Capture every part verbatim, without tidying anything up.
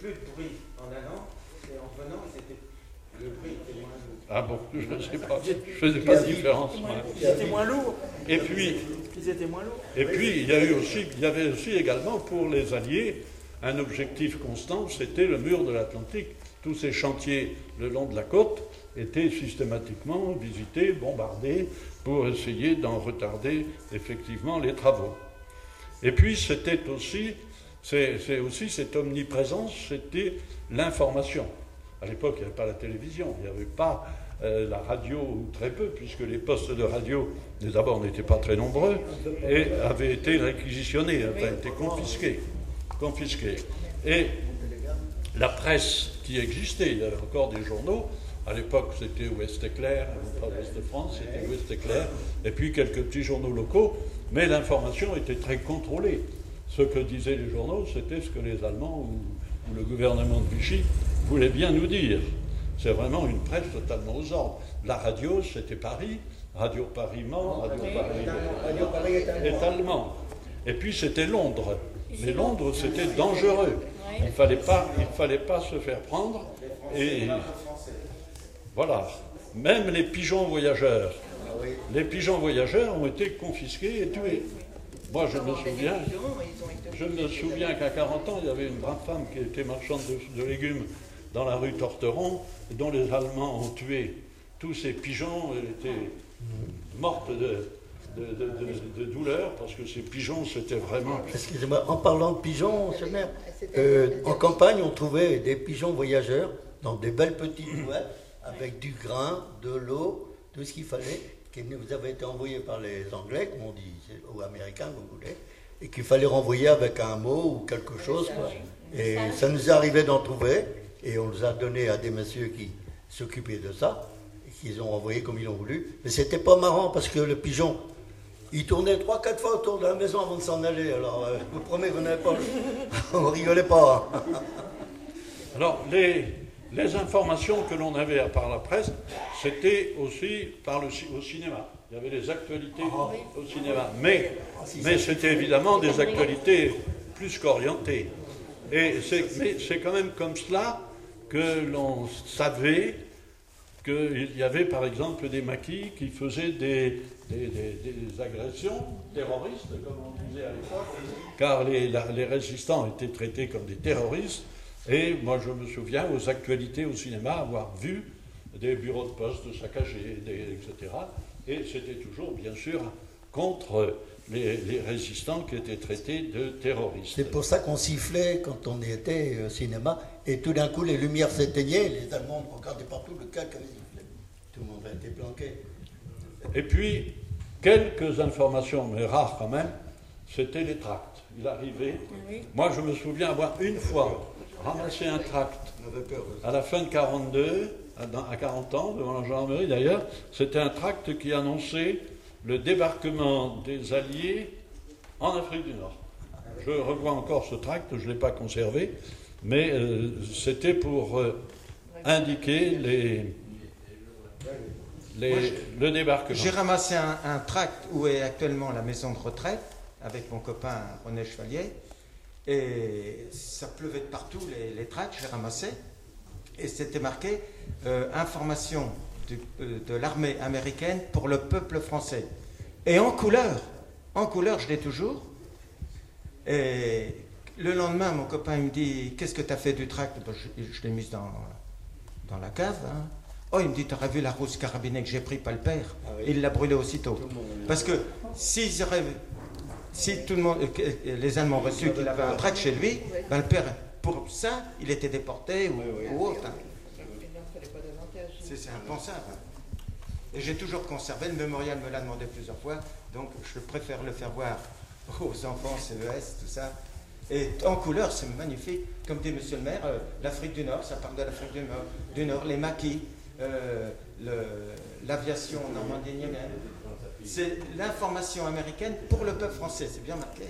plus de bruit en allant, et en venant, c'était, le bruit était moins lourd. Ah bon, je ne sais pas, je ne sais pas la différence. Ils étaient moins lourds. Et puis, Ils étaient moins lourds. et puis il, y a eu aussi, il y avait aussi également pour les Alliés un objectif constant, c'était le mur de l'Atlantique. Tous ces chantiers le long de la côte étaient systématiquement visités, bombardés, pour essayer d'en retarder effectivement les travaux. Et puis c'était aussi, c'est, c'est aussi cette omniprésence, c'était l'information. À l'époque, il n'y avait pas la télévision, il n'y avait pas euh, la radio, ou très peu, puisque les postes de radio, d'abord, n'étaient pas très nombreux, et avaient été réquisitionnés, avaient été confisqués. confisqués. Et la presse qui existait, il y avait encore des journaux. À l'époque, c'était Ouest Éclair, pas Ouest de France, c'était Ouest Éclair, et puis quelques petits journaux locaux, mais l'information était très contrôlée. Ce que disaient les journaux, c'était ce que les Allemands ou, ou le gouvernement de Vichy voulaient bien nous dire. C'est vraiment une presse totalement aux ordres. La radio, c'était Paris, Radio Paris-Mans, Radio Paris est allemand. Et puis c'était Londres. Mais Londres, c'était dangereux. Il ne fallait pas, il fallait pas se faire prendre. Et voilà. Même les pigeons voyageurs. Les pigeons voyageurs ont été confisqués et tués. Moi, je me souviens, je me souviens qu'à quarante ans, il y avait une brave femme qui était marchande de, de légumes dans la rue Torteron, dont les Allemands ont tué tous ces pigeons. Elle était morte de... De, de, de, de douleur, parce que ces pigeons, c'était vraiment... Excusez-moi, en parlant de pigeons, monsieur le maire, euh, en campagne, on trouvait des pigeons voyageurs dans des belles petites boîtes, avec du grain, de l'eau, tout ce qu'il fallait, qui vous avait été envoyé par les Anglais, comme on dit, ou Américains, vous voulez, et qu'il fallait renvoyer avec un mot ou quelque chose, quoi. Et ça nous est arrivé d'en trouver, et on les a donnés à des messieurs qui s'occupaient de ça, et qu'ils ont envoyé comme ils l'ont voulu. Mais c'était pas marrant, parce que le pigeon... Il tournait trois, quatre fois autour de la maison avant de s'en aller. Alors, euh, je vous promets, vous n'avez pas... On ne rigolait pas. Hein. Alors, les, les informations que l'on avait par la presse, c'était aussi par le, au cinéma. Il y avait les actualités oh. au cinéma. Mais, mais c'était évidemment des actualités plus qu'orientées. Et c'est, mais c'est quand même comme cela que l'on savait qu'il y avait par exemple des maquis qui faisaient des, des, des, des agressions terroristes, comme on disait à l'époque, car les, la, les résistants étaient traités comme des terroristes, et moi je me souviens aux actualités au cinéma avoir vu des bureaux de poste saccagés, des, et cetera. Et c'était toujours bien sûr contre les, les résistants qui étaient traités de terroristes. C'est pour ça qu'on sifflait quand on était au cinéma, et tout d'un coup les lumières s'éteignaient, les Allemands regardaient partout le cas comme sifflait. Tout le monde a été planqué. Et puis, quelques informations, mais rares quand même, c'était les tracts. Il arrivait. Oui. Moi, je me souviens avoir une fois ramassé un tract à la fin de quarante-deux, à quarante ans, devant la gendarmerie d'ailleurs. C'était un tract qui annonçait le débarquement des Alliés en Afrique du Nord. Je revois encore ce tract, je ne l'ai pas conservé, mais euh, c'était pour euh, indiquer les, les, Moi, le débarquement. J'ai ramassé un, un tract où est actuellement la maison de retraite, avec mon copain René Chevalier, et ça pleuvait de partout, les, les tracts, j'ai ramassé, et c'était marqué euh, « Information de, euh, de l'armée américaine pour le peuple français ». Et en couleur, en couleur, je l'ai toujours. Et le lendemain, mon copain il me dit « Qu'est-ce que tu as fait du tract ?» ben, Je, je l'ai mis dans, dans la cave. Hein. Oh, il me dit « Tu aurais vu la rousse carabinée que j'ai pris, pas le père ah oui. ?» Il l'a brûlé aussitôt. Parce que s'ils auraient... Si tout le monde, les Allemands ont reçu qu'il avait un tract chez lui, ben le père, pour ça, il était déporté ou, oui, oui. ou autre. Hein. C'est, c'est impensable. Et j'ai toujours conservé, le mémorial me l'a demandé plusieurs fois, donc je préfère le faire voir aux enfants, C E S, tout ça. Et en couleur, c'est magnifique. Comme dit monsieur le maire, euh, l'Afrique du Nord, ça parle de l'Afrique du Nord, du Nord les maquis, euh, le, l'aviation normandie-niémienne. C'est l'information américaine pour le peuple français, c'est bien marqué.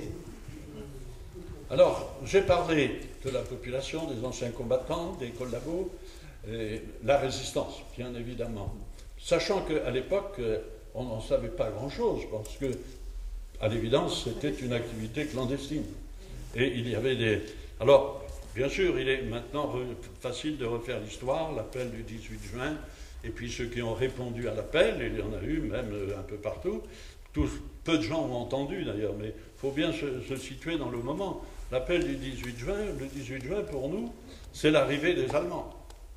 Alors, j'ai parlé de la population, des anciens combattants, des collabos, et la résistance, bien évidemment. Sachant qu'à l'époque, on n'en savait pas grand-chose, parce que, à l'évidence, c'était une activité clandestine. Et il y avait des... Alors, Bien sûr, il est maintenant facile de refaire l'histoire, l'appel du dix-huit juin, et puis ceux qui ont répondu à l'appel, et il y en a eu même un peu partout, tous, peu de gens ont entendu d'ailleurs, mais il faut bien se, se situer dans le moment. L'appel du dix-huit juin, le dix-huit juin pour nous, c'est l'arrivée des Allemands.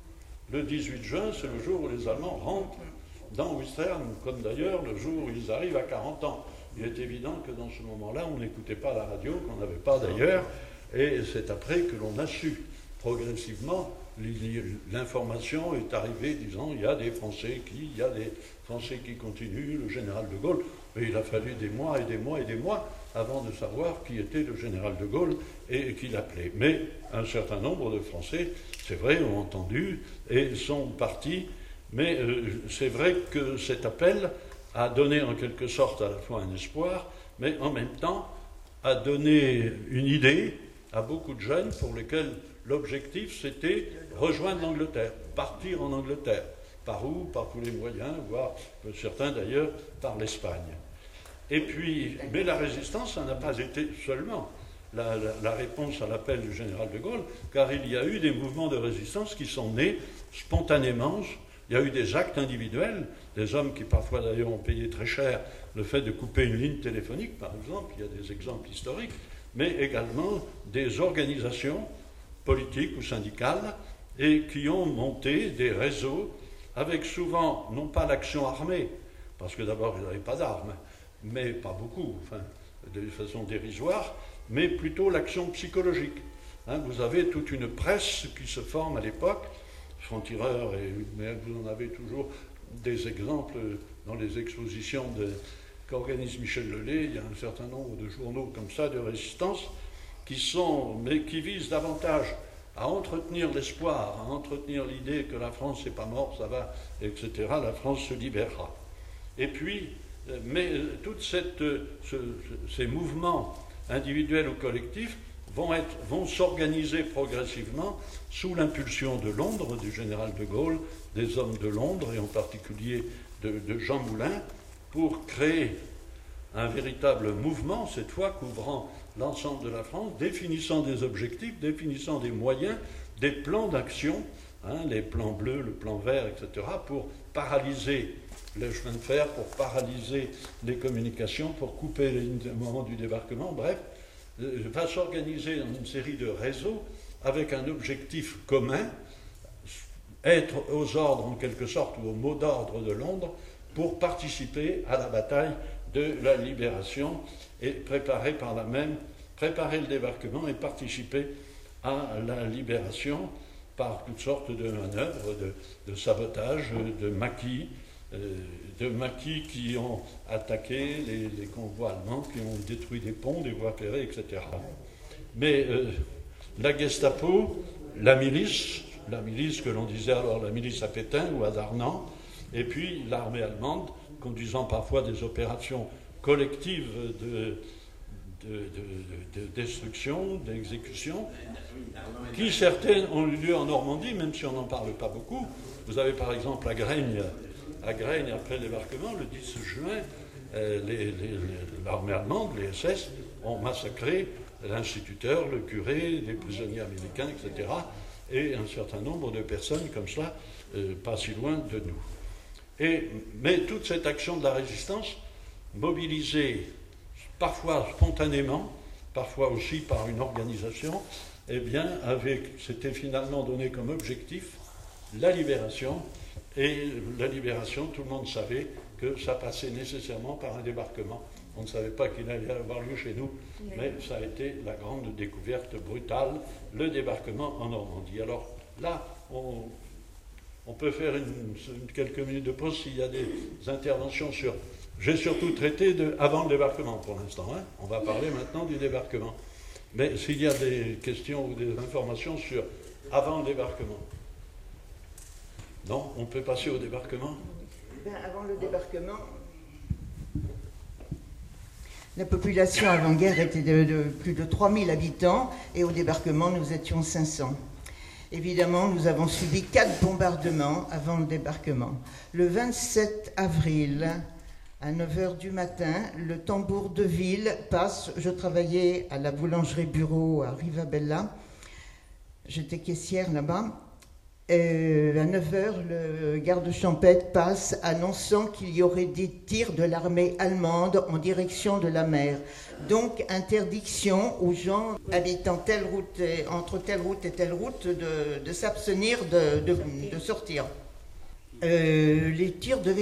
Le dix-huit juin, c'est le jour où les Allemands rentrent dans Ouistreham, comme d'ailleurs le jour où ils arrivent à quarante ans. Il est évident que dans ce moment-là, on n'écoutait pas la radio, qu'on n'avait pas d'ailleurs, et c'est après que l'on a su progressivement, l'information est arrivée disant il y a des Français qui, il y a des Français qui continuent, le général de Gaulle, et il a fallu des mois et des mois et des mois avant de savoir qui était le général de Gaulle et qui l'appelait. Mais un certain nombre de Français, c'est vrai, ont entendu et sont partis, mais euh, c'est vrai que cet appel a donné en quelque sorte à la fois un espoir, mais en même temps a donné une idée à beaucoup de jeunes pour lesquels l'objectif c'était rejoindre l'Angleterre, partir en Angleterre. Par où? Par tous les moyens, voire certains d'ailleurs par l'Espagne. Et puis, mais la résistance, ça n'a pas été seulement la, la, la réponse à l'appel du général de Gaulle, car il y a eu des mouvements de résistance qui sont nés spontanément. Il y a eu des actes individuels, des hommes qui parfois d'ailleurs ont payé très cher le fait de couper une ligne téléphonique, par exemple, il y a des exemples historiques, mais également des organisations politiques ou syndicales, et qui ont monté des réseaux avec souvent, non pas l'action armée, parce que d'abord ils n'avaient pas d'armes, mais pas beaucoup, enfin, de façon dérisoire, mais plutôt l'action psychologique. Hein, vous avez toute une presse qui se forme à l'époque, francs-tireurs, mais vous en avez toujours des exemples dans les expositions qu'organise Michel Lelay. Il y a un certain nombre de journaux comme ça de résistance qui sont, mais qui visent davantage à entretenir l'espoir, à entretenir l'idée que la France n'est pas morte, ça va, et cetera. La France se libérera. Et puis, mais tous ce, ces mouvements individuels ou collectifs vont, être, vont s'organiser progressivement sous l'impulsion de Londres, du général de Gaulle, des hommes de Londres, et en particulier de, de Jean Moulin, pour créer un véritable mouvement, cette fois couvrant l'ensemble de la France, définissant des objectifs, définissant des moyens, des plans d'action, hein, les plans bleus, le plan vert, et cetera, pour paralyser le chemin de fer, pour paralyser les communications, pour couper le moment du débarquement, bref, euh, va s'organiser dans une série de réseaux avec un objectif commun, être aux ordres en quelque sorte, ou au mot d'ordre de Londres, pour participer à la bataille de la libération et préparer par là même, préparer le débarquement et participer à la libération par toutes sortes de manœuvres, de, de sabotage, de maquis, euh, de maquis qui ont attaqué les, les convois allemands, qui ont détruit des ponts, des voies ferrées, et cetera. Mais euh, la Gestapo, la milice, la milice que l'on disait alors la milice à Pétain ou à Darnand, et puis l'armée allemande, conduisant parfois des opérations collectives de, de, de, de destruction, d'exécution, qui certaines ont eu lieu en Normandie, même si on n'en parle pas beaucoup. Vous avez par exemple à Graigne, à Graigne après le débarquement, le dix juin, euh, les, les, l'armée allemande, les S S, ont massacré l'instituteur, le curé, les prisonniers américains, et cetera, et un certain nombre de personnes comme cela, euh, pas si loin de nous. Et, mais toute cette action de la résistance, mobilisée parfois spontanément, parfois aussi par une organisation, eh bien, avec, c'était finalement donné comme objectif la libération. Et la libération, tout le monde savait que ça passait nécessairement par un débarquement. On ne savait pas qu'il allait avoir lieu chez nous, mais ça a été la grande découverte brutale, le débarquement en Normandie. Alors là, on... On peut faire une, une, quelques minutes de pause s'il y a des interventions sur... J'ai surtout traité de avant le débarquement pour l'instant. Hein. On va parler maintenant du débarquement. Mais s'il y a des questions ou des informations sur avant le débarquement. Non, on peut passer au débarquement. Ben, avant le débarquement, la population avant-guerre était de, de plus de trois mille habitants et au débarquement, nous étions cinq cents. Évidemment, nous avons subi quatre bombardements avant le débarquement. Le vingt-sept avril, à neuf heures du matin, le tambour de ville passe. Je travaillais à la boulangerie bureau à Rivabella. J'étais caissière là-bas. Euh, à neuf heures, le garde champêtre passe annonçant qu'il y aurait des tirs de l'armée allemande en direction de la mer. Donc, interdiction aux gens habitant telle route et, entre telle route et telle route de, de s'abstenir de, de, de sortir. Euh, les tirs devaient